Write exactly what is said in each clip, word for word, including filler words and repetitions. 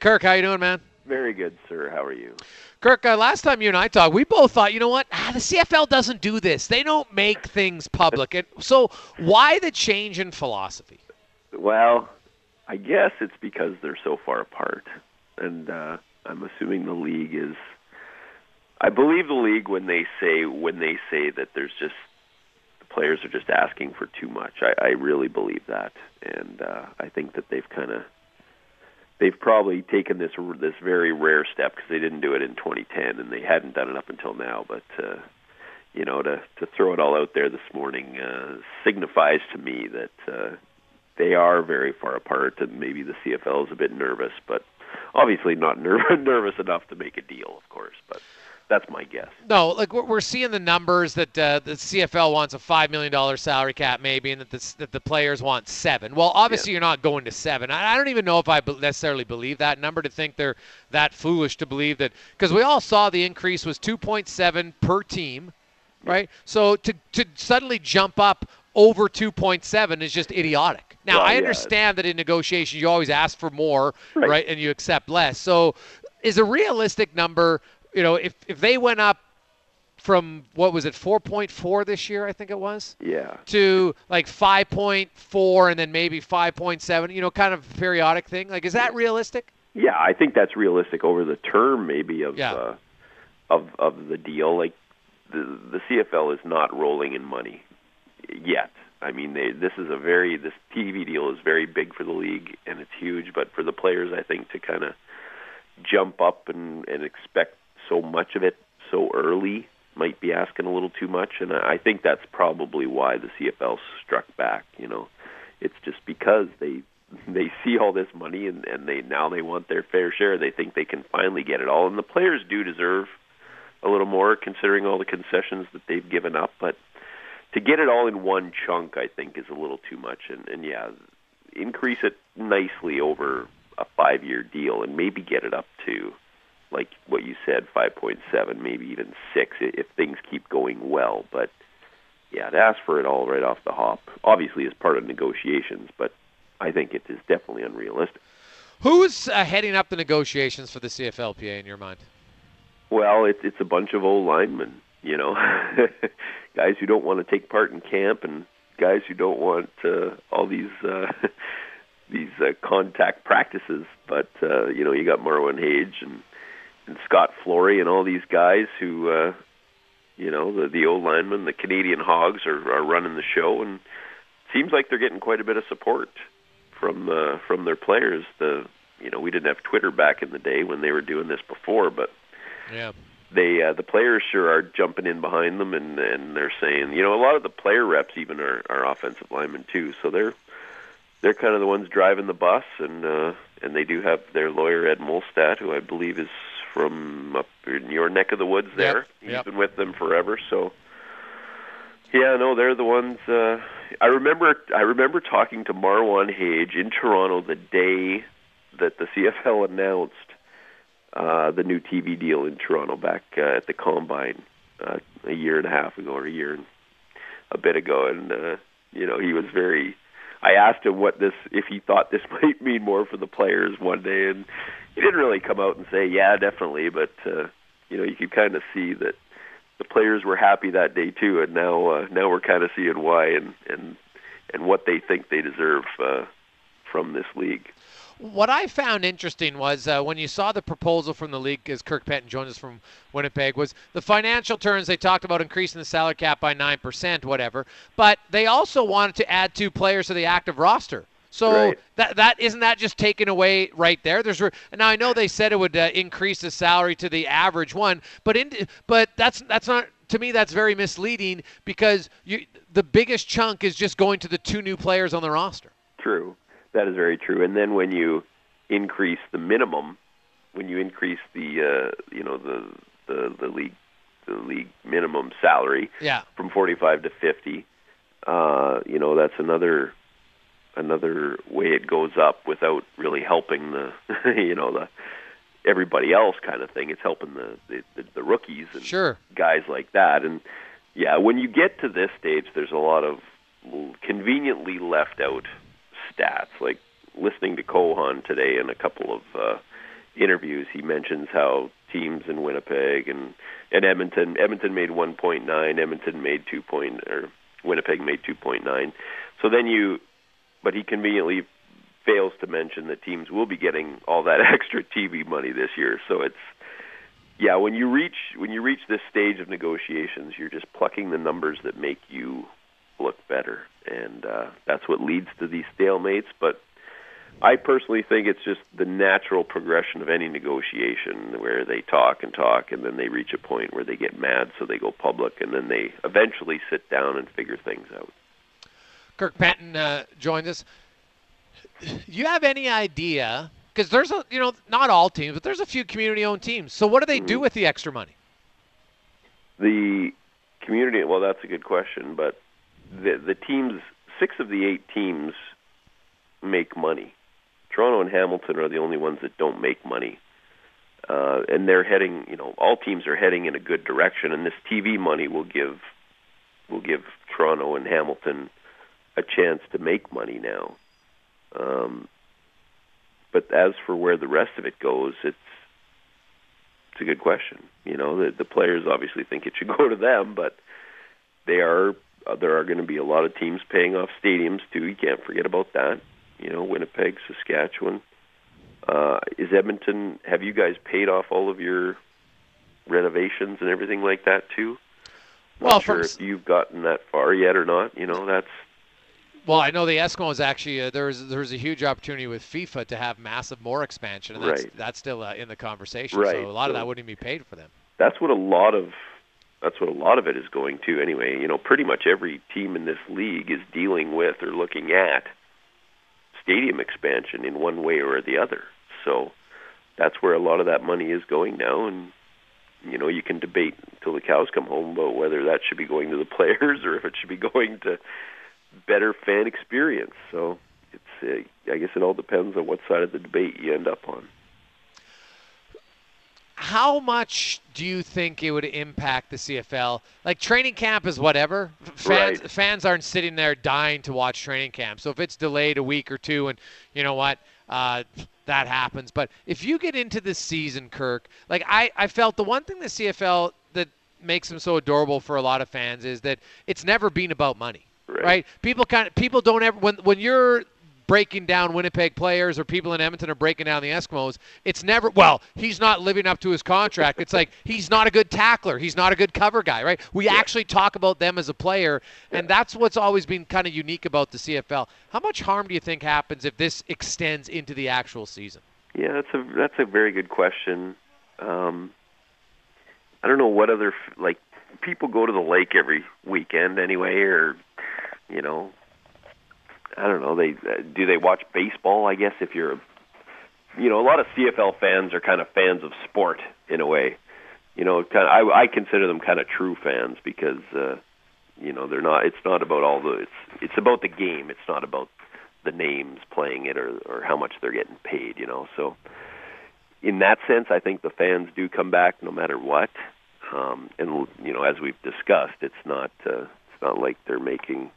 Kirk, how you doing, man? Very good, sir. How are you? Kirk, uh, last time you and I talked, we both thought, you know what? Ah, the C F L doesn't do this. They don't make things public. And so why the change in philosophy? Well, I guess it's because they're so far apart. And uh, I'm assuming the league is I believe the league when they say when they say that there's just the players are just asking for too much. I, I really believe that. And uh, I think that they've kind of They've probably taken this this very rare step because they didn't do it in twenty ten and they hadn't done it up until now. But uh, you know, to to throw it all out there this morning uh, signifies to me that uh, they are very far apart, and maybe the C F L is a bit nervous, but obviously not ner- nervous enough to make a deal, of course. But that's my guess. No, like we're seeing the numbers that uh, the C F L wants a five million dollars salary cap maybe, and that the, that the players want seven. Well, obviously yeah. You're not going to seven. I, I don't even know if I necessarily believe that number, to think they're that foolish to believe that, because we all saw the increase was two point seven per team, right? So to, to suddenly jump up over two point seven is just idiotic. Now, well, I yeah. understand that in negotiations you always ask for more, right. right, and you accept less. So is a realistic number, you know, if, if they went up from, what was it, four point four this year, I think it was? Yeah. To like five point four and then maybe five point seven, you know, kind of periodic thing. Like, is that realistic? Yeah, I think that's realistic over the term maybe of yeah. uh, of of the deal. Like, the the C F L is not rolling in money yet. I mean, they, this is a very, this T V deal is very big for the league, and it's huge. But for the players, I think, to kind of jump up and, and expect so much of it so early might be asking a little too much, and I think that's probably why the C F L struck back. You know, it's just because they they see all this money and, and they now they want their fair share. They think they can finally get it all, and the players do deserve a little more considering all the concessions that they've given up. But to get it all in one chunk, I think, is a little too much. And, and yeah, increase it nicely over a five-year deal and maybe get it up to, like what you said, five point seven, maybe even six if things keep going well. But, yeah, to ask for it all right off the hop, obviously is part of negotiations, but I think it is definitely unrealistic. Who's uh, heading up the negotiations for the C F L P A in your mind? Well, it's it's a bunch of old linemen, you know, guys who don't want to take part in camp and guys who don't want uh, all these uh, these uh, contact practices. But, uh, you know, you got Marwan Hage and and Scott Flory and all these guys who, uh, you know, the, the old linemen, the Canadian Hogs are, are running the show, and it seems like they're getting quite a bit of support from uh, from their players. The you know, we didn't have Twitter back in the day when they were doing this before, but yeah, they uh, the players sure are jumping in behind them, and, and they're saying, you know, a lot of the player reps even are, are offensive linemen too, so they're they're kind of the ones driving the bus, and uh, and they do have their lawyer Ed Molstad, who I believe is from up in your neck of the woods there. Yep, He's yep. been with them forever, so yeah, no, they're the ones. Uh, I remember I remember talking to Marwan Hage in Toronto the day that the C F L announced uh, the new T V deal in Toronto back uh, at the Combine uh, a year and a half ago, or a year and a bit ago, and uh, you know, he was very. I asked him what this, if he thought this might mean more for the players one day, and he didn't really come out and say, yeah, definitely, but, uh, you know, you could kind of see that the players were happy that day too, and now uh, now we're kind of seeing why and, and, and what they think they deserve uh, from this league. What I found interesting was uh, when you saw the proposal from the league, as Kirk Penton joined us from Winnipeg, was the financial terms. They talked about increasing the salary cap by nine percent, whatever, but they also wanted to add two players to the active roster. So right. that that isn't that just taken away right there? There's now I know they said it would uh, increase the salary to the average one, but in, but that's that's not, to me, that's very misleading, because you, the biggest chunk is just going to the two new players on the roster. True. That is very true. And then when you increase the minimum, when you increase the uh, you know the, the the league the league minimum salary yeah. from forty-five to fifty, uh, you know, that's another another way it goes up without really helping the you know the everybody else kind of thing. It's helping the the, the rookies and sure. guys like that. And yeah, when you get to this stage, there's a lot of conveniently left out stats, like listening to Kohan today and a couple of uh, interviews, he mentions how teams in Winnipeg and, and Edmonton, Edmonton made one point nine, Edmonton made two point, or Winnipeg made two point nine. So then you, but he conveniently fails to mention that teams will be getting all that extra T V money this year. So it's, yeah, when you reach when you reach this stage of negotiations, you're just plucking the numbers that make you look better, and uh, that's what leads to these stalemates. But I personally think it's just the natural progression of any negotiation where they talk and talk, and then they reach a point where they get mad, so they go public, and then they eventually sit down and figure things out. Kirk Penton uh, joined us. You have any idea, because there's a, you know, not all teams, but there's a few community-owned teams. So what do they mm-hmm. do with the extra money? The community, well, that's a good question, but the the teams, six of the eight teams make money. Toronto and Hamilton are the only ones that don't make money. Uh, and they're heading, you know, all teams are heading in a good direction, and this T V money will give will give Toronto and Hamilton a chance to make money now. Um, but as for where the rest of it goes, it's it's a good question. You know, the, the players obviously think it should go to them, but they are uh, there are going to be a lot of teams paying off stadiums too. You can't forget about that. You know, Winnipeg, Saskatchewan. Uh, is Edmonton? Have you guys paid off all of your renovations and everything like that too? Not well, sure if you've gotten that far yet or not. You know, that's. Well, I know the Eskimos actually, uh, there's there's a huge opportunity with FIFA to have massive more expansion, and that's, right. that's still uh, in the conversation. Right. So a lot so of that wouldn't even be paid for them. That's what a lot of that's what a lot of it is going to anyway. You know, pretty much every team in this league is dealing with or looking at stadium expansion in one way or the other. So that's where a lot of that money is going now, and you know, you can debate until the cows come home about whether that should be going to the players or if it should be going to better fan experience. So it's uh, I guess it all depends on what side of the debate you end up on. How much do you think it would impact the C F L? Like, training camp is whatever. Fans right. fans aren't sitting there dying to watch training camp. So if it's delayed a week or two, and you know what, uh, that happens. But if you get into the season, Kirk, like I, I felt the one thing the C F L that makes them so adorable for a lot of fans is that it's never been about money. Right. right? People kind of people don't ever when when you're breaking down Winnipeg players or people in Edmonton are breaking down the Eskimos, it's never, well, he's not living up to his contract. It's like he's not a good tackler. He's not a good cover guy, right? We yeah. actually talk about them as a player, and yeah. that's what's always been kind of unique about the C F L. How much harm do you think happens if this extends into the actual season? Yeah, that's a that's a very good question. Um, I don't know what other, like, people go to the lake every weekend anyway, or you know, I don't know. They uh, do they watch baseball? I guess if you're, you know, a lot of C F L fans are kind of fans of sport in a way. You know, kind of, I, I consider them kind of true fans because, uh, you know, they're not. It's not about all the. It's it's about the game. It's not about the names playing it or or how much they're getting paid. You know, so in that sense, I think the fans do come back no matter what. Um, and you know, as we've discussed, it's not uh, it's not like they're making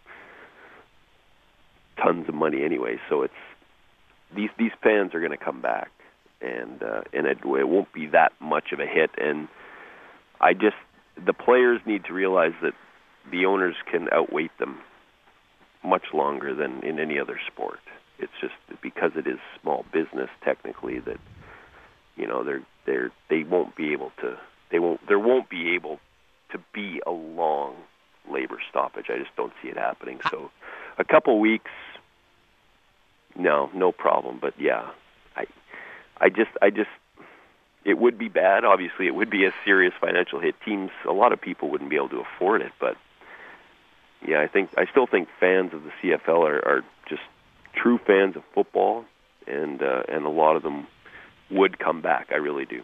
tons of money anyway, so it's these these fans are going to come back, and uh, and it, it won't be that much of a hit. And I just the players need to realize that the owners can outweight them much longer than in any other sport. It's just because it is small business technically that you know they're they're they won't be able to they won't there won't be able to be a long labor stoppage. I just don't see it happening. So a couple weeks. No, no problem. But yeah, I, I just, I just, it would be bad. Obviously, it would be a serious financial hit. Teams, a lot of people wouldn't be able to afford it. But yeah, I think, I still think fans of the C F L are, are just true fans of football, and uh, and a lot of them would come back. I really do.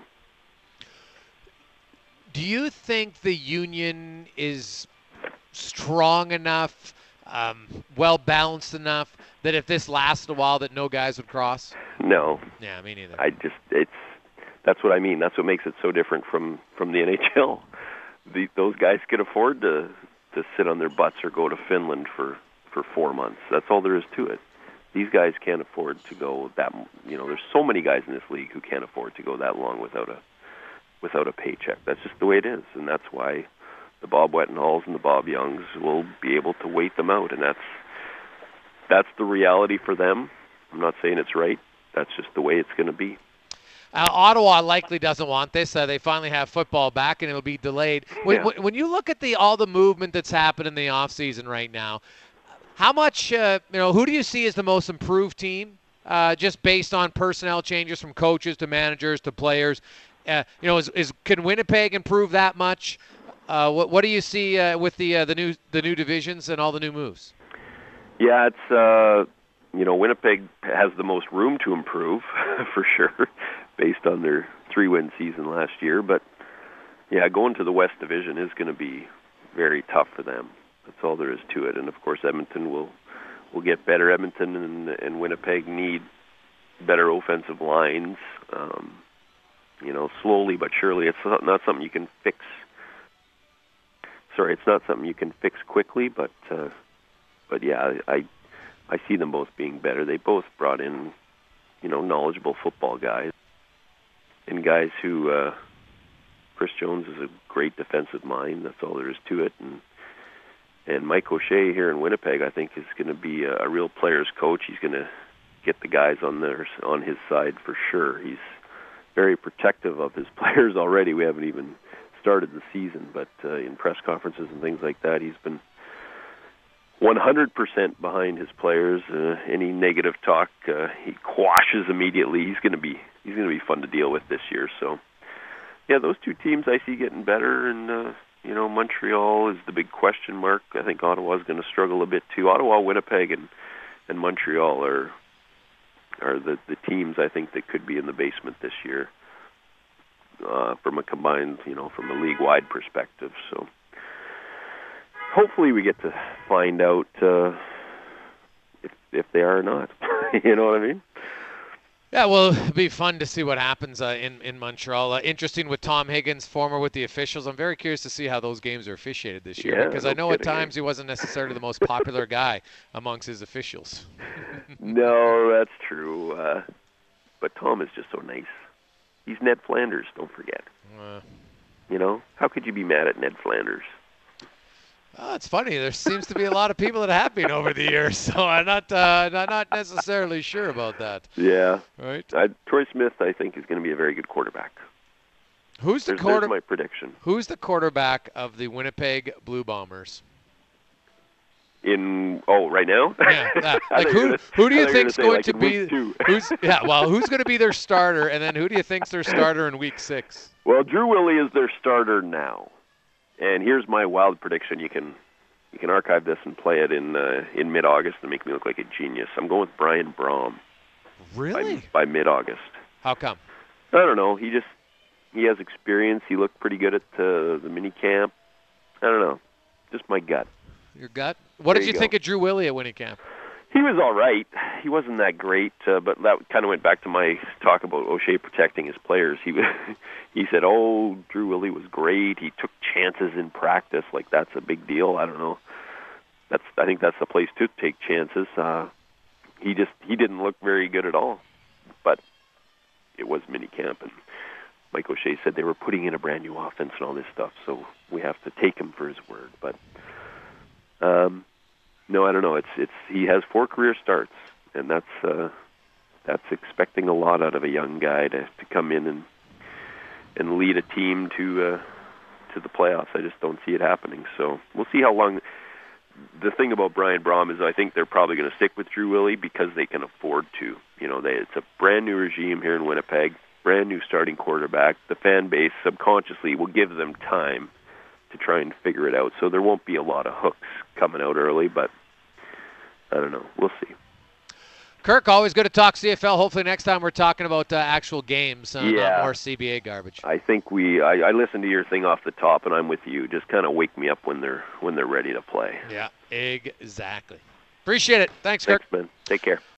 Do you think the union is strong enough? Um, well balanced enough that if this lasted a while that no guys would cross? No. Yeah, me neither. I just it's that's what I mean. That's what makes it so different from, from the N H L. The, those guys could afford to to sit on their butts or go to Finland for, for four months. That's all there is to it. These guys can't afford to go that. You know, there's so many guys in this league who can't afford to go that long without a without a paycheck. That's just the way it is, and that's why the Bob Wettenhalls and the Bob Youngs will be able to wait them out, and that's that's the reality for them. I'm not saying it's right. That's just the way it's going to be. Uh, Ottawa likely doesn't want this. Uh, they finally have football back, and it'll be delayed. When, Yeah. when, when you look at the all the movement that's happened in the offseason right now, how much, uh, you know, who do you see as the most improved team, uh, just based on personnel changes from coaches to managers to players? Uh, you know, is, is can Winnipeg improve that much? Uh, what what do you see uh, with the uh, the new the new divisions and all the new moves? Yeah, it's uh, you know, Winnipeg has the most room to improve for sure, based on their three-win season last year. But yeah, going to the West Division is going to be very tough for them. That's all there is to it. And of course, Edmonton will will get better. Edmonton and, and Winnipeg need better offensive lines. Um, you know, slowly but surely. It's not, not something you can fix. Sorry, it's not something you can fix quickly. But uh, but yeah, I I see them both being better. They both brought in, you know, knowledgeable football guys and guys who. Uh, Chris Jones is a great defensive mind. That's all there is to it. And And Mike O'Shea here in Winnipeg, I think, is going to be a, a real player's coach. He's going to get the guys on their on his side for sure. He's very protective of his players already. We haven't even started the season, but uh, in press conferences and things like that, he's been one hundred percent behind his players. Uh, any negative talk, uh, he quashes immediately. He's going to be he's going to be fun to deal with this year. So, yeah, those two teams I see getting better, and. Uh, You know, Montreal is the big question mark. I think Ottawa's going to struggle a bit too. Ottawa, Winnipeg, and and Montreal are are the the teams I think that could be in the basement this year, uh, from a combined, you know, from a league-wide perspective. So hopefully we get to find out uh, if if they are or not. You know what I mean? Yeah, well, it'll be fun to see what happens uh, in, in Montreal. Uh, interesting with Tom Higgins, former with the officials. I'm very curious to see how those games are officiated this year, Yeah, because no I know at kidding, eh? times he wasn't necessarily the most popular guy amongst his officials. No, that's true. Uh, but Tom is just so nice. He's Ned Flanders, don't forget. Uh, You know? How could you be mad at Ned Flanders? oh, it's funny. There seems to be a lot of people that have been over the years, so I'm not uh, not, not necessarily sure about that. Yeah. Right? Uh, Troy Smith, I think, is going to be a very good quarterback. Who's the There's, quarter? there's my prediction. Who's the quarterback of the Winnipeg Blue Bombers? In oh, right now? Yeah, that, I like thought you who were gonna- who do I you thought you were think's gonna say, going like, to in be week two. who's yeah well who's going to be their starter, and then who do you think's their starter in week six? Well, Drew Willie is their starter now, and here's my wild prediction. You can you can archive this and play it in uh, in mid-August and make me look like a genius. I'm going with Brian Braum Really? by, by mid-August. How come? I don't know. He just he has experience. He looked pretty good at uh, the mini camp. I don't know. Just my gut. Your gut? What There did you you go. think of Drew Willie at winning camp? He was all right. He wasn't that great, uh, but that kind of went back to my talk about O'Shea protecting his players. He was, he said, "Oh, Drew Willie was great. He took chances in practice. Like that's a big deal." I don't know. That's I think that's the place to take chances. Uh, he just he didn't look very good at all. But it was mini camp, and Mike O'Shea said they were putting in a brand new offense and all this stuff, so we have to take him for his word. But um, no, I don't know. It's it's he has four career starts, and that's uh, that's expecting a lot out of a young guy to, to come in and and lead a team to uh, to the playoffs. I just don't see it happening. So we'll see how long. The thing about Brian Braum is I think they're probably going to stick with Drew Willie because they can afford to. You know, they, it's a brand new regime here in Winnipeg, brand new starting quarterback. The fan base subconsciously will give them time to try and figure it out. So there won't be a lot of hooks coming out early, but I don't know. We'll see. Kirk, always good to talk C F L. Hopefully next time we're talking about uh, actual games, uh, Yeah. not more C B A garbage. I think we. I, I listened to your thing off the top, and I'm with you. Just kind of wake me up when they're when they're ready to play. Yeah, exactly. Appreciate it. Thanks, Kirk. Thanks, man. Take care.